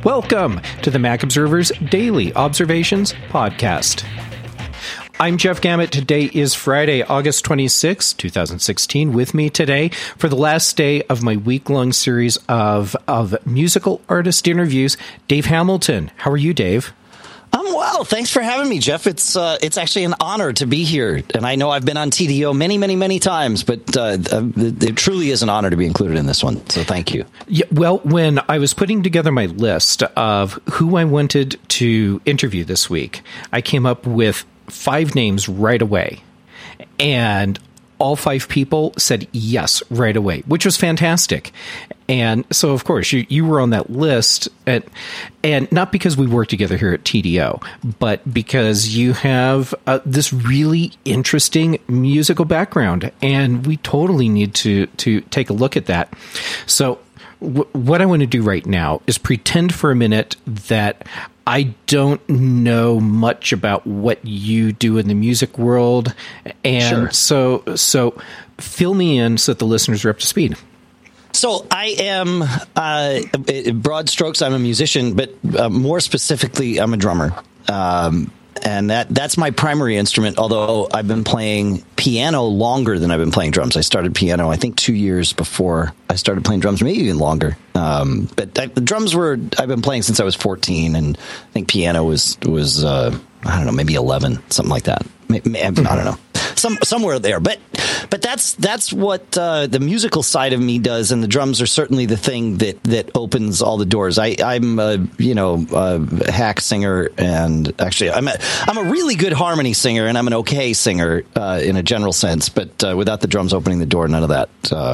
Welcome to the Mac Observer's Daily Observations Podcast. I'm Jeff Gamet. Today is Friday, August 26, 2016. With me today for the last day of my week-long series of musical artist interviews, Dave Hamilton. How are you, Dave? I'm well. Thanks for having me, Jeff. It's actually an honor to be here. And I know I've been on TDO many times, but it truly is an honor to be included in this one. So thank you. Yeah, well, when I was putting together my list of who I wanted to interview this week, I came up with 5 names right away. And all 5 people said yes right away, which was fantastic. And so, of course, you were on that list, and not because we work together here at TDO, but because you have this really interesting musical background, and we totally need to take a look at that. So what I want to do right now is pretend for a minute that I don't know much about what you do in the music world, and so fill me in so that the listeners are up to speed. So I am, broad strokes, I'm a musician, but more specifically, I'm a drummer. And that's my primary instrument, although I've been playing piano longer than I've been playing drums. I started piano, I think, 2 years before I started playing drums, maybe even longer. But the drums I've been playing since I was 14, and I think piano was I don't know, maybe 11, something like that. I don't know. Somewhere there, but that's what the musical side of me does, and the drums are certainly the thing that opens all the doors. I'm a hack singer, and actually I'm a really good harmony singer, and I'm an okay singer in a general sense. But without the drums opening the door, none of that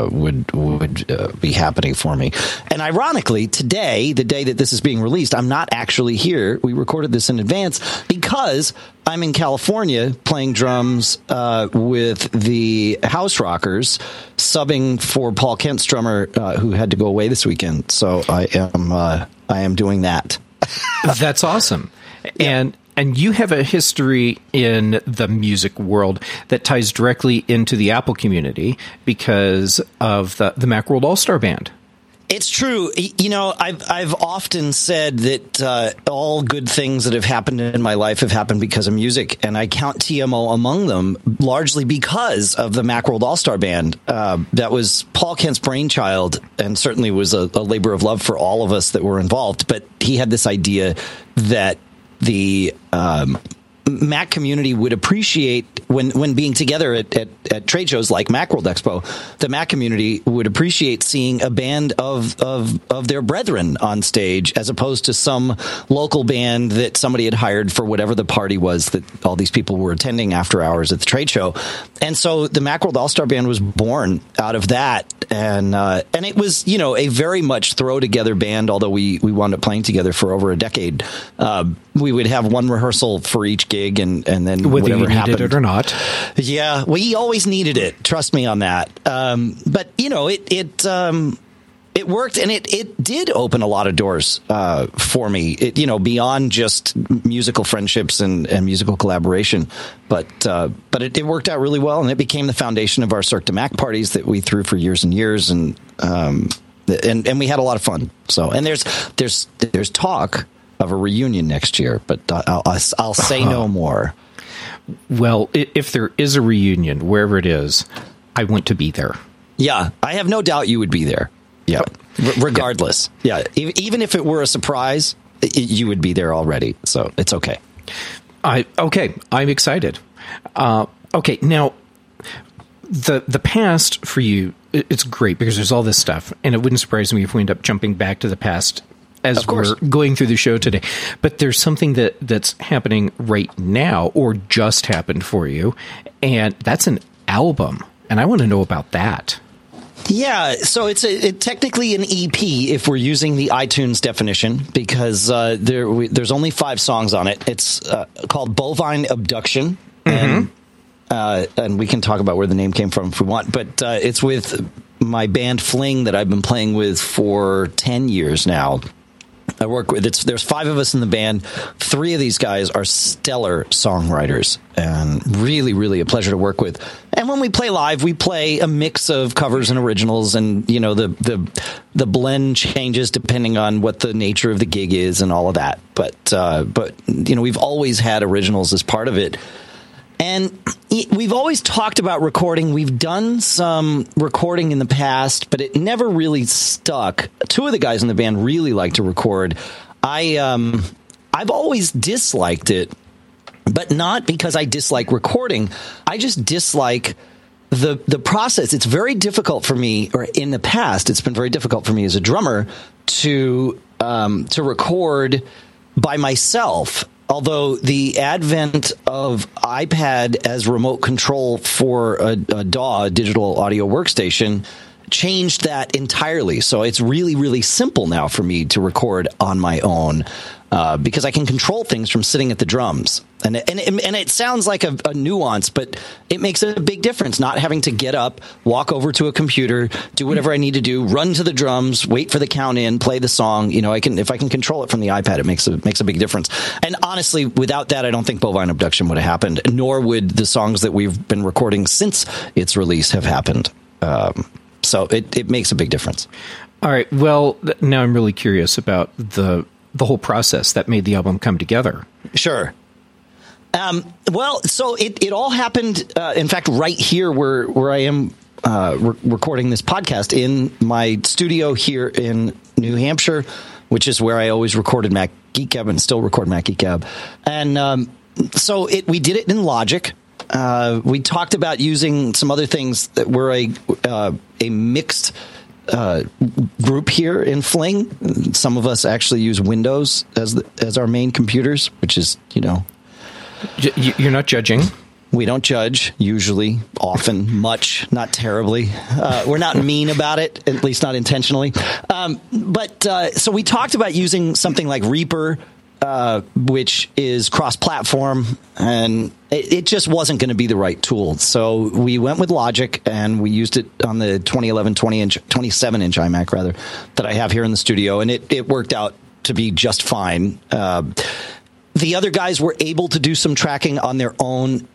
would be happening for me. And ironically, today, the day that this is being released, I'm not actually here. We recorded this in advance because I'm in California playing drums with the House Rockers, subbing for Paul Kent's drummer who had to go away this weekend. So I am doing that. That's awesome. Yeah. And you have a history in the music world that ties directly into the Apple community because of the Macworld All-Star Band. It's true. You know, I've often said that all good things that have happened in my life have happened because of music, and I count TMO among them largely because of the Macworld All-Star Band. That was Paul Kent's brainchild, and certainly was a labor of love for all of us that were involved. But he had this idea that the Mac community would appreciate when being together at trade shows like Macworld Expo, the Mac community would appreciate seeing a band of their brethren on stage, as opposed to some local band that somebody had hired for whatever the party was that all these people were attending after hours at the trade show. And so the Macworld All-Star Band was born out of that. And it was, a very much throw together band, although we wound up playing together for over a decade. We would have one rehearsal for each gig, and then whether whatever you needed happened, it or not. Yeah, we always needed it. Trust me on that. But it worked, and it did open a lot of doors for me. Beyond just musical friendships and musical collaboration, but it worked out really well, and it became the foundation of our Cirque du Mac parties that we threw for years and years, and we had a lot of fun. So, and there's talk of a reunion next year, but I'll say no more. Well, if there is a reunion, wherever it is, I want to be there. Yeah, I have no doubt you would be there. Yeah, regardless. Yeah, even if it were a surprise, you would be there already. So it's okay. I'm excited. Okay, now the past for you, it's great because there's all this stuff, and it wouldn't surprise me if we end up jumping back to the past as we're going through the show today. But there's something that's happening right now, or just happened for you, and that's an album, and I want to know about that. Yeah, so it's technically an EP if we're using the iTunes definition, because there's only 5 songs on it. It's called Bovine Abduction, and we can talk about where the name came from if we want, but it's with my band Fling that I've been playing with for 10 years now. I work with. There's 5 of us in the band. 3 of these guys are stellar songwriters, and really, really a pleasure to work with. And when we play live, we play a mix of covers and originals, and the blend changes depending on what the nature of the gig is and all of that. But we've always had originals as part of it. And we've always talked about recording. We've done some recording in the past, but it never really stuck. 2 of the guys in the band really like to record. I've always disliked it, but not because I dislike recording. I just dislike the process. It's very difficult for me, or in the past, it's been very difficult for me as a drummer to record by myself. Although the advent of iPad as remote control for a DAW, digital audio workstation, changed that entirely. So it's really, really simple now for me to record on my own because I can control things from sitting at the drums. And it sounds like a nuance, but it makes a big difference not having to get up, walk over to a computer, do whatever I need to do, run to the drums, wait for the count in, play the song. If I can control it from the iPad, it makes a big difference. And honestly, without that, I don't think Bovine Abduction would have happened, nor would the songs that we've been recording since its release have happened. So it makes a big difference. All right. Well, now I'm really curious about the whole process that made the album come together. Sure. Well, so it all happened, in fact, right here where I am recording this podcast in my studio here in New Hampshire, which is where I always recorded Mac Geek Gab and still record Mac Geek Gab. And so we did it in Logic. We talked about using some other things that were a mixed group here in Fling. Some of us actually use Windows as our main computers, which is, You're not judging. We don't judge, usually, often, much, not terribly. We're not mean about it, at least not intentionally. So we talked about using something like Reaper, which is cross-platform, and it just wasn't going to be the right tool. So we went with Logic, and we used it on the 2011 27-inch iMac, rather, that I have here in the studio, and it worked out to be just fine. The other guys were able to do some tracking on their own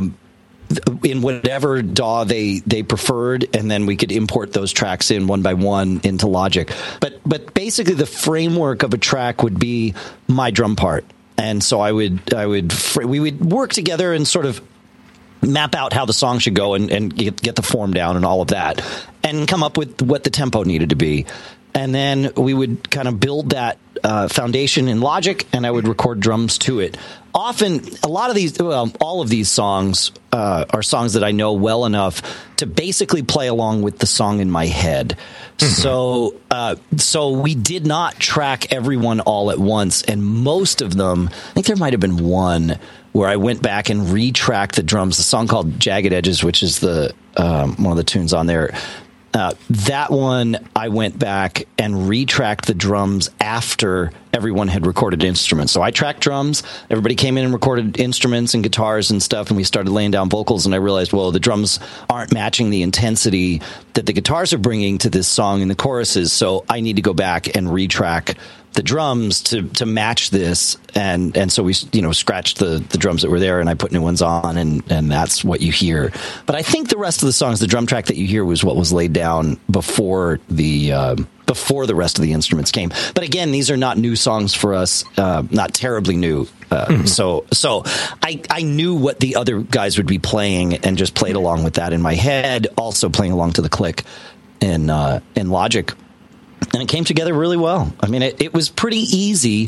in whatever DAW they preferred, and then we could import those tracks in one by one into Logic. But basically, the framework of a track would be my drum part, and so we would work together and sort of map out how the song should go and get the form down and all of that, and come up with what the tempo needed to be. And then we would kind of build that foundation in Logic, and I would record drums to it. Often, all of these songs are songs that I know well enough to basically play along with the song in my head. Mm-hmm. So we did not track everyone all at once, and most of them, I think there might have been one where I went back and retracked the drums. The song called Jagged Edges, which is one of the tunes on there. That one, I went back and retracked the drums after everyone had recorded instruments. So I tracked drums, everybody came in and recorded instruments and guitars and stuff, and we started laying down vocals, and I realized, well, the drums aren't matching the intensity that the guitars are bringing to this song in the choruses, so I need to go back and retrack the drums to match this, and so we scratched the drums that were there, and I put new ones on, and that's what you hear. But I think the rest of the songs, the drum track that you hear was what was laid down before the rest of the instruments came. But again, these are not new songs for us, not terribly new. Mm-hmm. So I knew what the other guys would be playing and just played along with that in my head, also playing along to the click in Logic. And it came together really well. I mean, it was pretty easy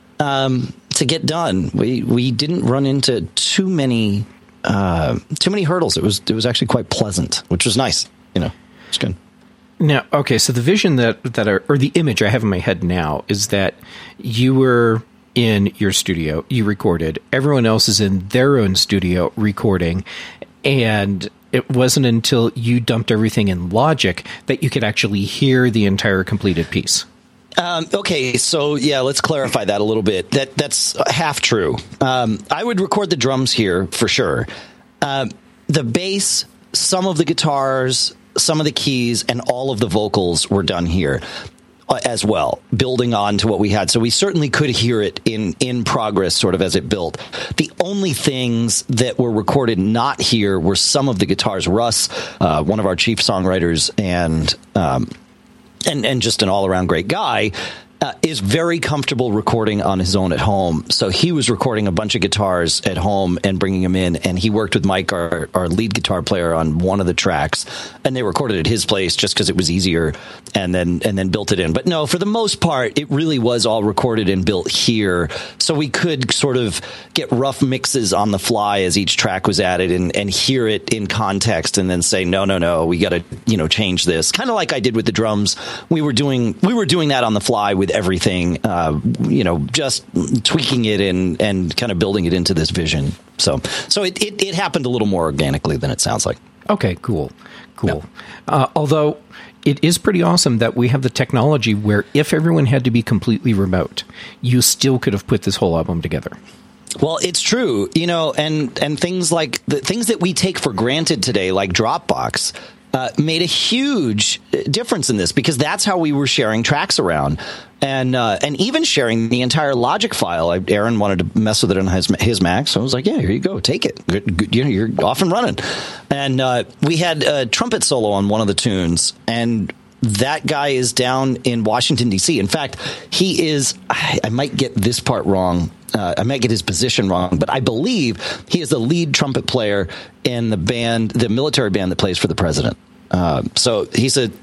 to get done. We didn't run into too many hurdles. It was actually quite pleasant, which was nice. It's good. Now, okay, so the vision or the image I have in my head now is that you were in your studio, you recorded, everyone else is in their own studio recording, and it wasn't until you dumped everything in Logic that you could actually hear the entire completed piece. Okay, so yeah, let's clarify that a little bit. That's half true. I would record the drums here for sure. The bass, some of the guitars, some of the keys, and all of the vocals were done here. as well, building on to what we had. So we certainly could hear it in progress, sort of as it built. The only things that were recorded not here were some of the guitars. Russ, one of our chief songwriters and just an all-around great guy, is very comfortable recording on his own at home. So he was recording a bunch of guitars at home and bringing them in. And he worked with Mike, our lead guitar player, on one of the tracks. And they recorded at his place just because it was easier, and then built it in. But no, for the most part, it really was all recorded and built here. So we could sort of get rough mixes on the fly as each track was added and hear it in context and then say, no, we got to, change this. Kind of like I did with the drums. We were doing that on the fly with everything, just tweaking it and kind of building it into this vision. So it happened a little more organically than it sounds like. Okay, cool. Although it is pretty awesome that we have the technology where if everyone had to be completely remote, you still could have put this whole album together. Well, it's true, and things like the things that we take for granted today, like Dropbox, made a huge difference in this, because that's how we were sharing tracks around, and even sharing the entire Logic file. Aaron wanted to mess with it on his Mac, so I was like, "Yeah, here you go, take it. Good, you're off and running." And we had a trumpet solo on one of the tunes, and that guy is down in Washington, D.C. In fact, he is. I might get this part wrong. I might get his position wrong, but I believe he is the lead trumpet player in the band, the military band that plays for the president. So he's a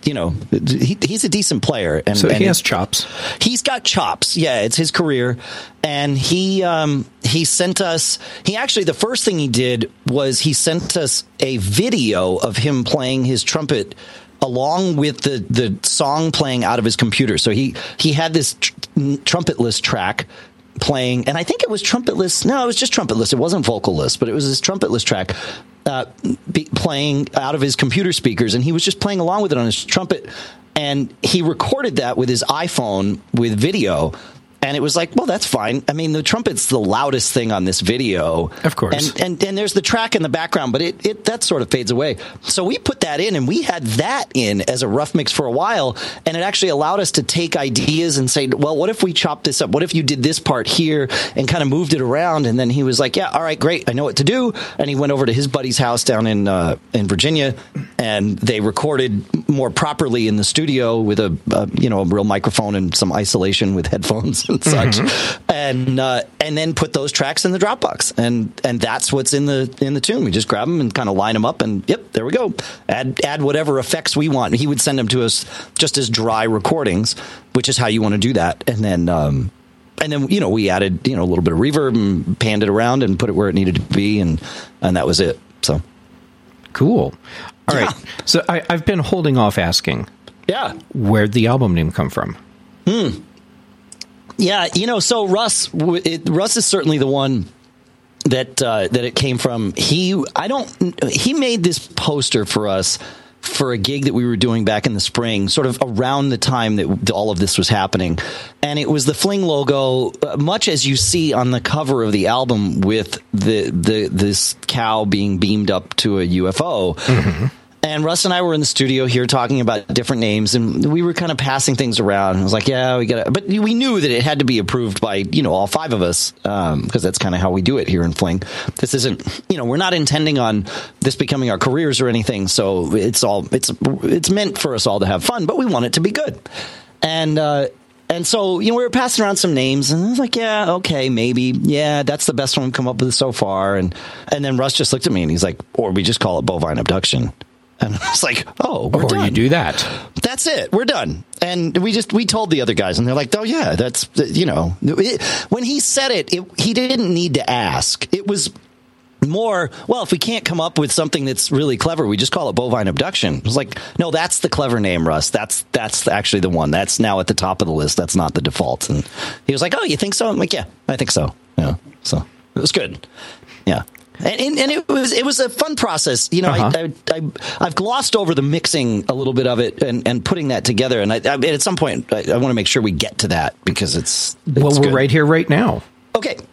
decent player, and he has chops. He's got chops. Yeah, it's his career, and he sent us. He actually, the first thing he did was he sent us a video of him playing his trumpet along with the song playing out of his computer. So he had this trumpetless track playing, and I think it was trumpetless. No, it was just trumpetless. It wasn't vocalless, but it was this trumpetless track playing out of his computer speakers, and he was just playing along with it on his trumpet. And he recorded that with his iPhone with video. And it was like, well, that's fine. I mean, the trumpet's the loudest thing on this video. Of course. And there's the track in the background, but it that sort of fades away. So we put that in, and we had that in as a rough mix for a while. And it actually allowed us to take ideas and say, well, what if we chopped this up? What if you did this part here and kind of moved it around? And then he was like, yeah, all right, great. I know what to do. And he went over to his buddy's house down in Virginia, and they recorded more properly in the studio with a real microphone and some isolation with headphones and such, and then put those tracks in the Dropbox, and that's what's in the tune. We just grab them and kind of line them up, and yep, there we go. Add whatever effects we want. He would send them to us just as dry recordings, which is how you want to do that. And then we added a little bit of reverb and panned it around and put it where it needed to be, and that was it. So cool. All right. So I've been holding off asking. Yeah. Where'd the album name come from? Yeah, so Russ is certainly the one that it came from. He made this poster for us for a gig that we were doing back in the spring, sort of around the time that all of this was happening. And it was the Fling logo, much as you see on the cover of the album, with this cow being beamed up to a UFO. Mm-hmm. And Russ and I were in the studio here talking about different names, and we were kind of passing things around. I was like, yeah, we got it. But we knew that it had to be approved by, all five of us, because that's kind of how we do it here in Fling. This isn't, we're not intending on this becoming our careers or anything. So it's meant for us all to have fun, but we want it to be good. And so, we were passing around some names, and I was like, yeah, okay, maybe. Yeah, that's the best one we've come up with so far. And then Russ just looked at me, and he's like, or we just call it Bovine Abduction. And I was like, oh, we're done. Or you do that. That's it. We're done. And we told the other guys, and they're like, oh, yeah, that's, when he said it, he didn't need to ask. It was more, well, if we can't come up with something that's really clever, we just call it Bovine Abduction. It was like, no, that's the clever name, Russ. That's actually the one. That's now at the top of the list. That's not the default. And he was like, oh, you think so? I'm like, yeah, I think so. Yeah. So it was good. Yeah. And it was a fun process. I've glossed over the mixing a little bit of it and putting that together. And at some point, I want to make sure we get to that, because it's well, we're good. right here, right now. Okay.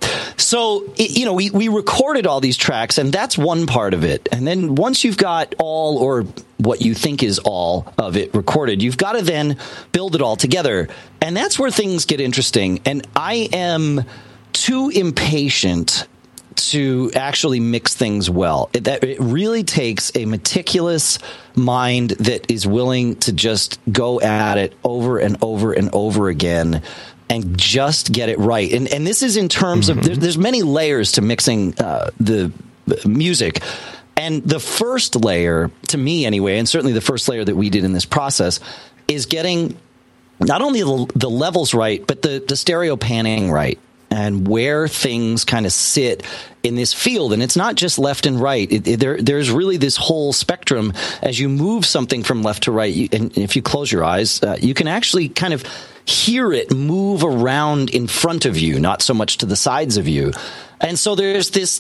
So, we recorded all these tracks, and that's one part of it. And then once you've got all, or what you think is all of it recorded, you've got to then build it all together. And that's where things get interesting. And I am too impatient to actually mix things well. It really takes a meticulous mind that is willing to just go at it over and over and over again and just get it right. And this is in terms of, there's many layers to mixing the music. And the first layer, to me anyway, and certainly the first layer that we did in this process, is getting not only the levels right, but the stereo panning right, and where things kind of sit in this field. And it's not just left and right. There's really this whole spectrum. As you move something from left to right, and if you close your eyes, you can actually kind of hear it move around in front of you, not so much to the sides of you. And so there's this,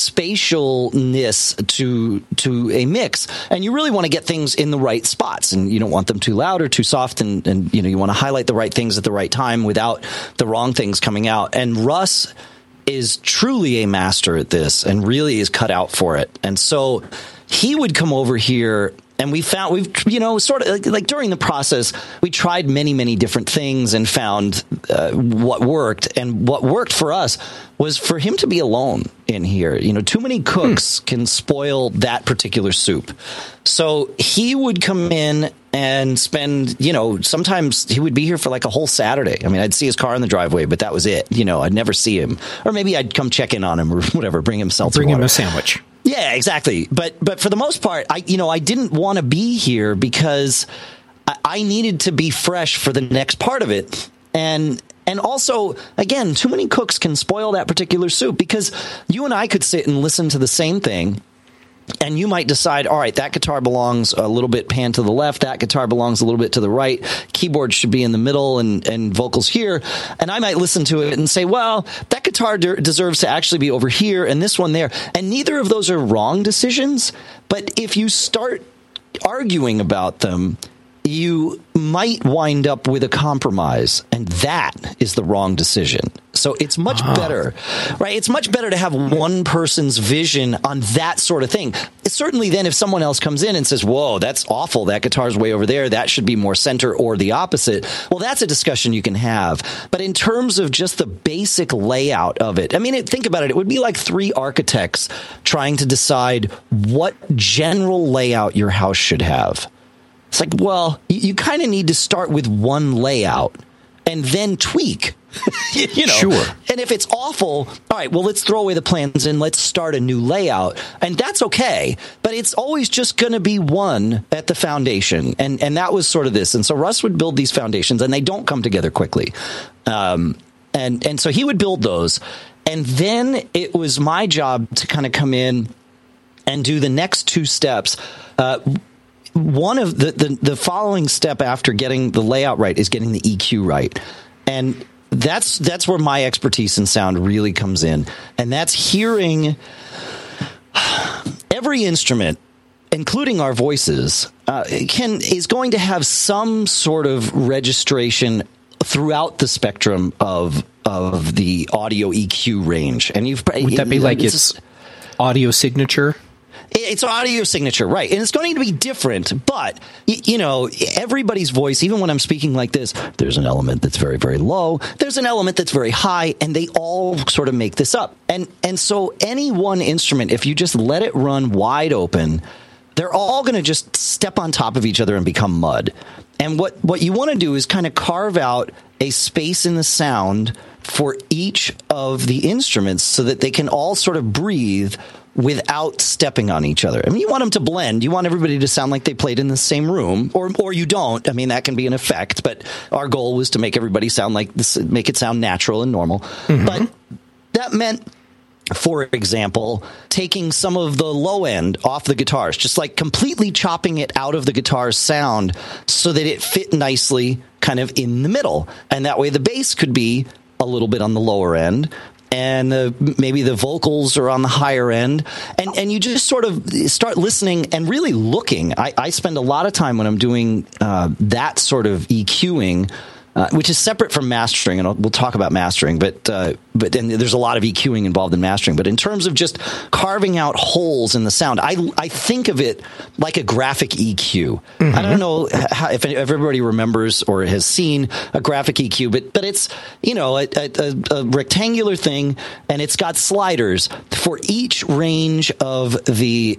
spatialness to a mix, and you really want to get things in the right spots, and you don't want them too loud or too soft, and you want to highlight the right things at the right time without the wrong things coming out. And Russ is truly a master at this and really is cut out for it. And so he would come over here, and we've sort of like during the process, we tried many, many different things and found what worked. And what worked for us was for him to be alone in here. Too many cooks can spoil that particular soup. So he would come in and spend, sometimes he would be here for like a whole Saturday. I mean, I'd see his car in the driveway, but that was it. I'd never see him. Or maybe I'd come check in on him or whatever, bring him seltzer water. Bring him a sandwich. Yeah, exactly. But for the most part, I didn't want to be here because I needed to be fresh for the next part of it. And also, again, too many cooks can spoil that particular soup, because you and I could sit and listen to the same thing, and you might decide, all right, that guitar belongs a little bit pan to the left, that guitar belongs a little bit to the right, keyboard should be in the middle, and vocals here. And I might listen to it and say, well, that guitar deserves to actually be over here and this one there. And neither of those are wrong decisions. But if you start arguing about them, you might wind up with a compromise, and that is the wrong decision. So it's much better, right? It's much better to have one person's vision on that sort of thing. Certainly then if someone else comes in and says, whoa, that's awful, that guitar's way over there, that should be more center, or the opposite, well, that's a discussion you can have. But in terms of just the basic layout of it, I mean, think about it. It would be like three architects trying to decide what general layout your house should have. It's like, well, you kind of need to start with one layout and then tweak. Sure. And if it's awful, all right, well, let's throw away the plans and let's start a new layout. And that's okay. But it's always just going to be one at the foundation. And that was sort of this. And so Russ would build these foundations, and they don't come together quickly. And so he would build those. And then it was my job to kind of come in and do the next two steps. One of the following step after getting the layout right is getting the EQ right. And that's where my expertise in sound really comes in. And that's hearing every instrument, including our voices, is going to have some sort of registration throughout the spectrum of the audio EQ range. And would that be like its audio signature? It's audio signature, right? And it's going to be different, but everybody's voice, even when I'm speaking like this, there's an element that's very, very low. There's an element that's very high, and they all sort of make this up. And so any one instrument, if you just let it run wide open, they're all going to just step on top of each other and become mud. And what you want to do is kind of carve out a space in the sound for each of the instruments so that they can all sort of breathe without stepping on each other. I mean, you want them to blend. You want everybody to sound like they played in the same room, or you don't. I mean, that can be an effect, but our goal was to make everybody sound like this, make it sound natural and normal. Mm-hmm. But that meant, for example, taking some of the low end off the guitars, just like completely chopping it out of the guitar's sound so that it fit nicely kind of in the middle. And that way the bass could be a little bit on the lower end, and maybe the vocals are on the higher end, and you just sort of start listening and really looking. I spend a lot of time when I'm doing that sort of EQing, which is separate from mastering, and we'll talk about mastering, but then there's a lot of EQing involved in mastering. But in terms of just carving out holes in the sound, I think of it like a graphic EQ. I don't know if everybody remembers or has seen a graphic EQ, but it's, a rectangular thing, and it's got sliders for each range of the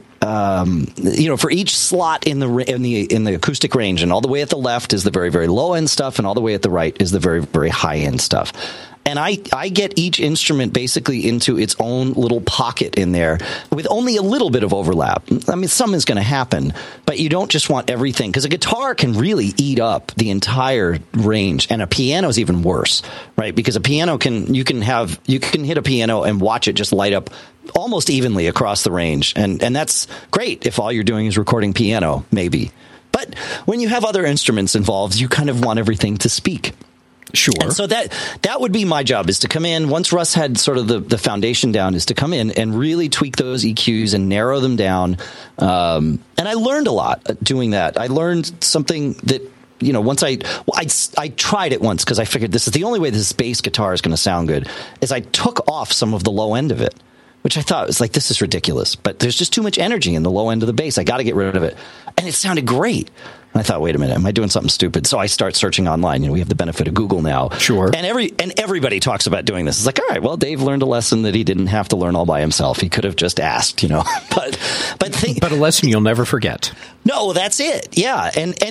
for each slot in the acoustic range, and all the way at the left is the very, very low end stuff, and all the way at the right is the very, very high end stuff. And I get each instrument basically into its own little pocket in there with only a little bit of overlap. I mean, some is going to happen, but you don't just want everything, because a guitar can really eat up the entire range, and a piano is even worse, right? Because a piano you can hit a piano and watch it just light up almost evenly across the range, and that's great if all you're doing is recording piano, maybe. But when you have other instruments involved, you kind of want everything to speak. Sure. And so that would be my job, is to come in once Russ had sort of the foundation down, is to come in and really tweak those EQs and narrow them down. And I learned a lot doing that. I learned something that, once I tried it once, because I figured this is the only way this bass guitar is going to sound good, is I took off some of the low end of it, which I thought was like, this is ridiculous, but there's just too much energy in the low end of the bass. I got to get rid of it. And it sounded great. And I thought, wait a minute, am I doing something stupid? So I start searching online. We have the benefit of Google now. Sure. And everybody talks about doing this. It's like, all right, well, Dave learned a lesson that he didn't have to learn all by himself. He could have just asked, But a lesson you'll never forget. No, that's it. Yeah.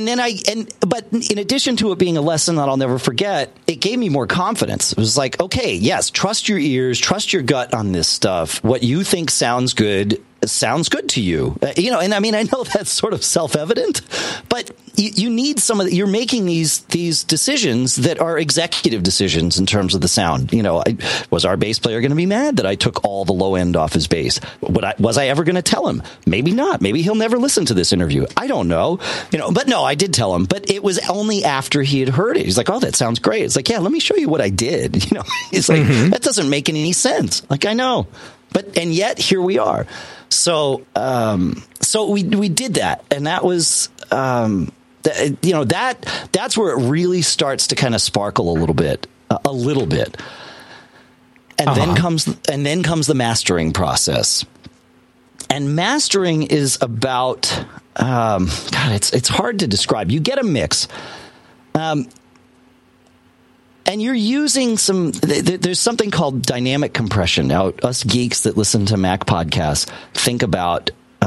But in addition to it being a lesson that I'll never forget, it gave me more confidence. It was like, okay, yes, trust your ears, trust your gut on this stuff. What you think sounds good to you, and I mean, I know that's sort of self-evident, but you need you're making these decisions that are executive decisions in terms of the sound. Was our bass player going to be mad that I took all the low end off his bass? Was I ever going to tell him? Maybe not. Maybe he'll never listen to this interview. I don't know. But no, I did tell him, but it was only after he had heard it. He's like, oh, that sounds great. It's like, yeah, let me show you what I did. He's like, that doesn't make any sense. Like, I know. And yet here we are. So we did that, and that was, that's where it really starts to kind of sparkle a little bit. And then comes the mastering process. And mastering is about, it's hard to describe. You get a mix. And you're using there's something called dynamic compression. Now, us geeks that listen to Mac podcasts think about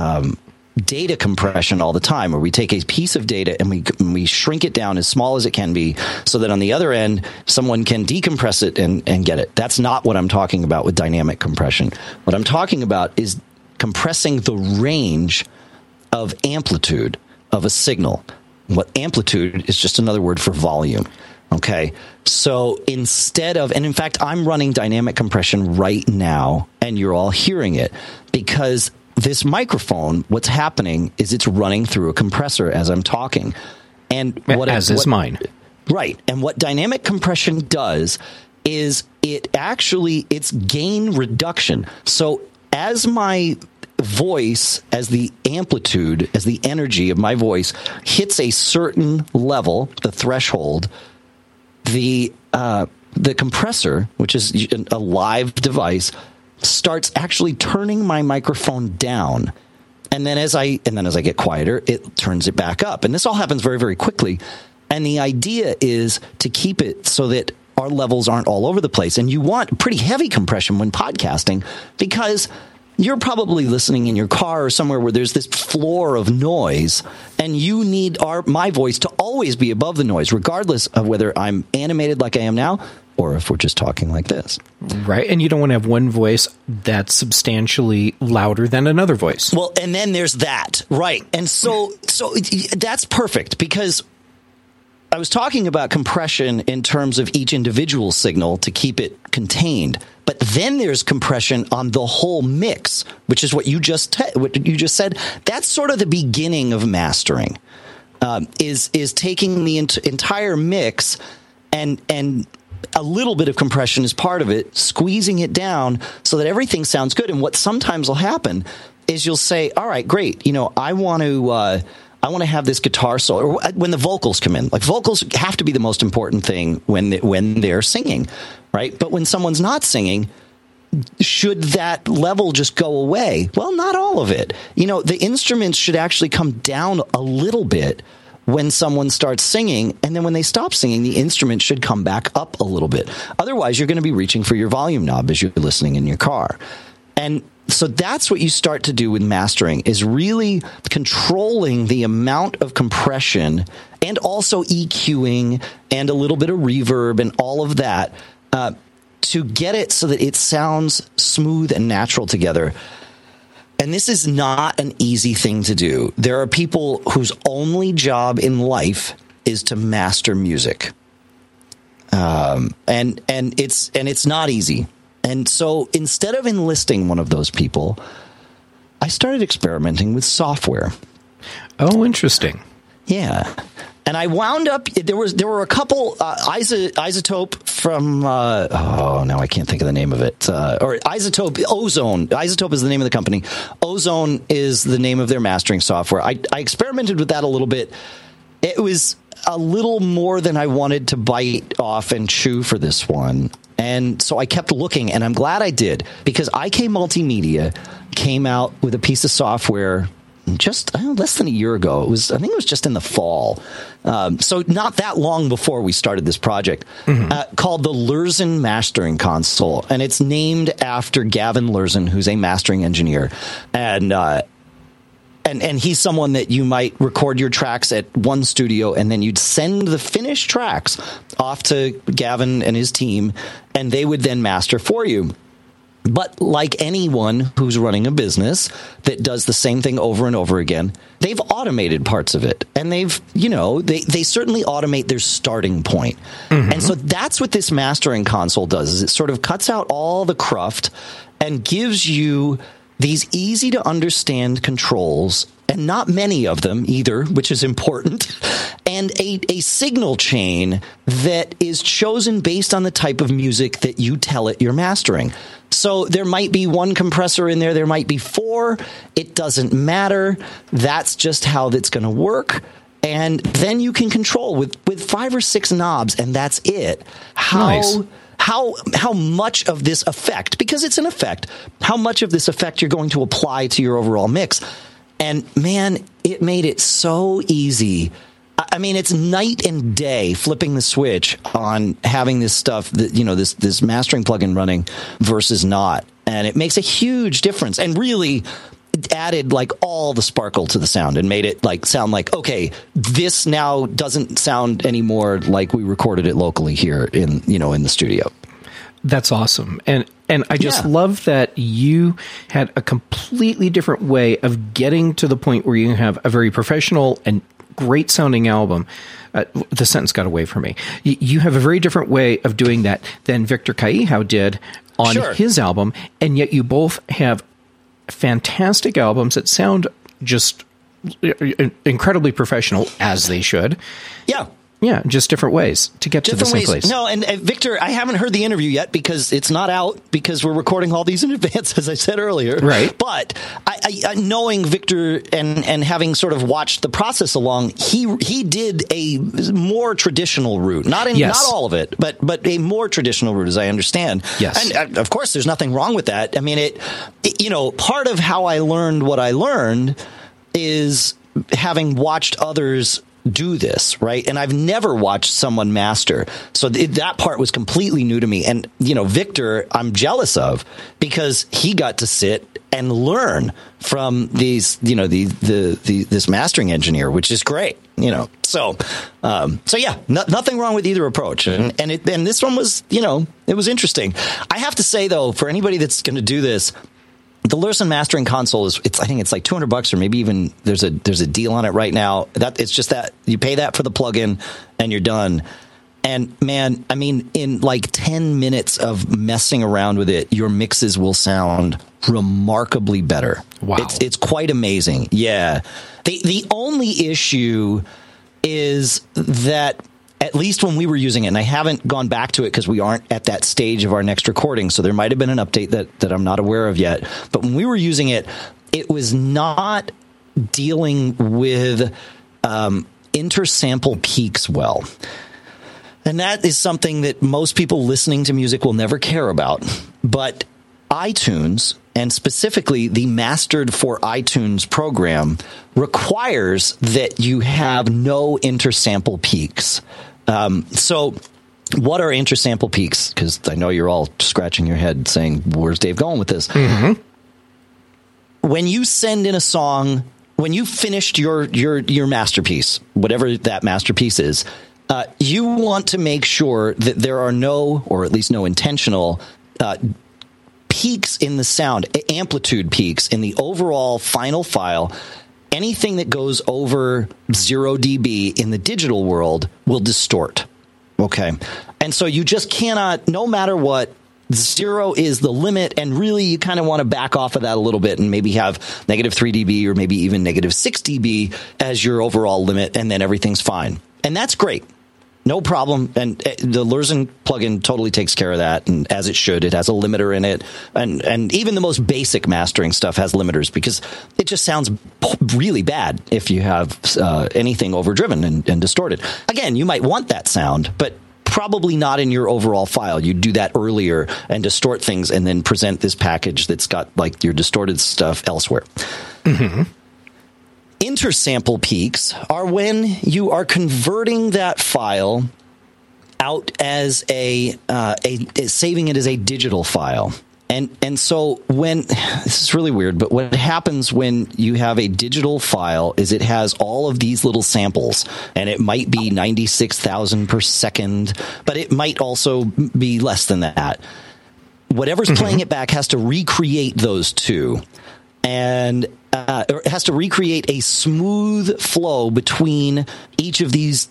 data compression all the time, where we take a piece of data and we shrink it down as small as it can be, so that on the other end, someone can decompress it and get it. That's not what I'm talking about with dynamic compression. What I'm talking about is compressing the range of amplitude of a signal. What amplitude is just another word for volume. Okay, so instead of, and in fact, I'm running dynamic compression right now, and you're all hearing it, because this microphone, what's happening is it's running through a compressor as I'm talking. And as is mine. Right. And what dynamic compression does is it's gain reduction. So as my voice, as the amplitude, as the energy of my voice hits a certain level, the threshold, the compressor, which is a live device, starts actually turning my microphone down. And then as I get quieter, it turns it back up. And this all happens very, very quickly. And the idea is to keep it so that our levels aren't all over the place. And you want pretty heavy compression when podcasting, because you're probably listening in your car or somewhere where there's this floor of noise, and you need my voice to always be above the noise, regardless of whether I'm animated like I am now or if we're just talking like this. Right, and you don't want to have one voice that's substantially louder than another voice. Well, and then there's that, right. And so that's perfect, because I was talking about compression in terms of each individual signal to keep it contained. But then there's compression on the whole mix, which is what you just said. That's sort of the beginning of mastering, is taking the entire mix and a little bit of compression is part of it, squeezing it down so that everything sounds good. And what sometimes will happen is you'll say, all right, great. I want I want to have this guitar solo, or when the vocals come in. Like, vocals have to be the most important thing when they're singing, right? But when someone's not singing, should that level just go away? Well, not all of it. The instruments should actually come down a little bit when someone starts singing, and then when they stop singing, the instrument should come back up a little bit. Otherwise, you're going to be reaching for your volume knob as you're listening in your car. And so that's what you start to do with mastering, is really controlling the amount of compression and also EQing and a little bit of reverb and all of that to get it so that it sounds smooth and natural together. And this is not an easy thing to do. There are people whose only job in life is to master music. And it's not easy. And so instead of enlisting one of those people, I started experimenting with software. Oh, interesting. Yeah. And I wound up, there were a couple, iZotope from, now I can't think of the name of it, or iZotope, Ozone. iZotope is the name of the company. Ozone is the name of their mastering software. I experimented with that a little bit. It was a little more than I wanted to bite off and chew for this one. And so I kept looking, and I'm glad I did, because IK Multimedia came out with a piece of software just less than a year ago. I think it was just in the fall. So not that long before we started this project, called the Lurzen Mastering Console. And it's named after Gavin Lurzen, who's a mastering engineer. And he's someone that you might record your tracks at one studio, and then you'd send the finished tracks off to Gavin and his team, and they would then master for you. But like anyone who's running a business that does the same thing over and over again, they've automated parts of it. And they certainly automate their starting point. And so that's what this mastering console does, is it sort of cuts out all the cruft and gives you these easy to understand controls, and not many of them either, which is important, and a signal chain that is chosen based on the type of music that you tell it you're mastering. So there might be one compressor in there, there might be four. It doesn't matter. That's just how that's going to work. And then you can control with 5 or 6 knobs, and that's it. How much of this effect, because it's an effect, how much of this effect you're going to apply to your overall mix. And man, it made it so easy. I mean, it's night and day flipping the switch on having this stuff that, this mastering plugin running versus not. And it makes a huge difference. And really, it added like all the sparkle to the sound and made it like sound like, okay, this now doesn't sound anymore like we recorded it locally here in the studio. That's awesome. And I just love that you had a completely different way of getting to the point where you have a very professional and great sounding album. The sentence got away from me. You have a very different way of doing that than Victor Callejo did on his album. And yet you both have fantastic albums that sound just incredibly professional, as they should. Yeah. Yeah, just different ways to get to the same place. No, and Victor, I haven't heard the interview yet because it's not out, because we're recording all these in advance, as I said earlier. Right. But I knowing Victor and having sort of watched the process along, he did a more traditional route. Not all of it, but a more traditional route, as I understand. Yes. And of course, there's nothing wrong with that. I mean, part of how I learned what I learned is having watched others do this, right? And I've never watched someone master. So that part was completely new to me. And, Victor, I'm jealous of, because he got to sit and learn from these, this mastering engineer, which is great, So yeah, nothing wrong with either approach. And this one was, it was interesting. I have to say, though, for anybody that's going to do this, the Lurzen Mastering Console I think it's like $200, or maybe even there's a deal on it right now. That it's just that you pay that for the plugin and you're done. And man, I mean, in like 10 minutes of messing around with it, your mixes will sound remarkably better. Wow. It's quite amazing. Yeah. The only issue is that, at least when we were using it, and I haven't gone back to it because we aren't at that stage of our next recording, so there might have been an update that I'm not aware of yet. But when we were using it, it was not dealing with intersample peaks well. And that is something that most people listening to music will never care about. But iTunes, and specifically the Mastered for iTunes program, requires that you have no intersample peaks. So what are intersample peaks? Because I know you're all scratching your head saying, where's Dave going with this? Mm-hmm. When you send in a song, when you finished your masterpiece, whatever that masterpiece is, you want to make sure that there are no, or at least no intentional, peaks in the sound, amplitude peaks in the overall final file. Anything that goes over 0 dB in the digital world will distort. Okay. And so you just cannot, no matter what, 0 is the limit, and really you kind of want to back off of that a little bit and maybe have negative 3 dB or maybe even negative 6 dB as your overall limit, and then everything's fine. And that's great. No problem. And the Lurzen plugin totally takes care of that, and as it should. It has a limiter in it. And even the most basic mastering stuff has limiters, because it just sounds really bad if you have anything overdriven and distorted. Again, you might want that sound, but probably not in your overall file. You do that earlier and distort things and then present this package that's got like your distorted stuff elsewhere. Mm-hmm. Intersample peaks are when you are converting that file out as saving it as a digital file. And so when, this is really weird, but what happens when you have a digital file is it has all of these little samples, and it might be 96,000 per second, but it might also be less than that. Whatever's playing it back has to recreate those two, and it has to recreate a smooth flow between each of these,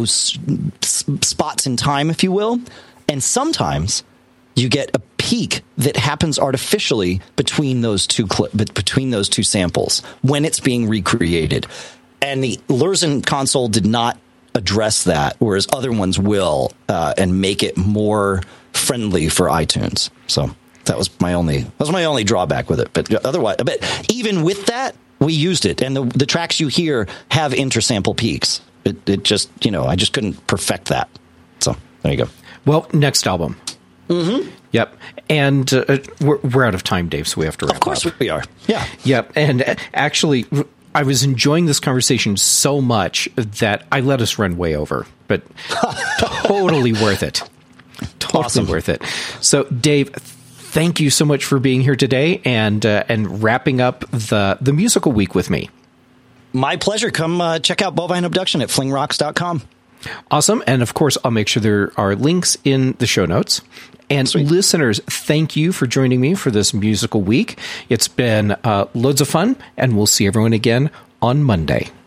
spots in time, if you will. And sometimes you get a peak that happens artificially between those two samples when it's being recreated. And the Lurzen console did not address that, whereas other ones will, and make it more friendly for iTunes. So that was my only drawback with it. But otherwise, even with that, we used it, and the tracks you hear have intersample peaks. It just, I just couldn't perfect that. So there you go. Well, next album. Mm-hmm. Yep. And we're out of time, Dave, so we have to wrap up. Of course we are. Yeah. Yep. And actually, I was enjoying this conversation so much that I let us run way over, but totally worth it. Totally awesome. Worth it. So, Dave, thank you so much for being here today and wrapping up the musical week with me. My pleasure. Come check out Bovine Abduction at flingrocks.com. Awesome. And of course, I'll make sure there are links in the show notes. And sweet. Listeners, thank you for joining me for this musical week. It's been loads of fun, and we'll see everyone again on Monday.